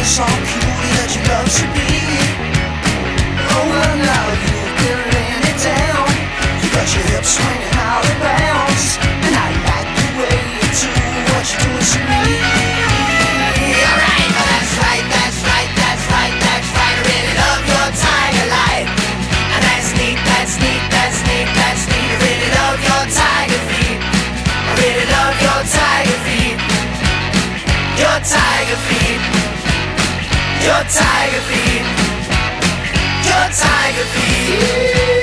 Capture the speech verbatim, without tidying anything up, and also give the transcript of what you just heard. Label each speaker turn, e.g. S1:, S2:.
S1: so cutie that you love to be. Oh well, now you've been laying it down. You got your hips swinging out of bounds, and I like the way you do what you're doing to me. Alright, that's right, that's right, that's right, that's right. I really love your tiger light, and that's neat, that's neat, that's neat, that's neat. I really love your tiger feet. I really love your tiger feet. Your tiger feet. Your tiger feet. Your tiger feet.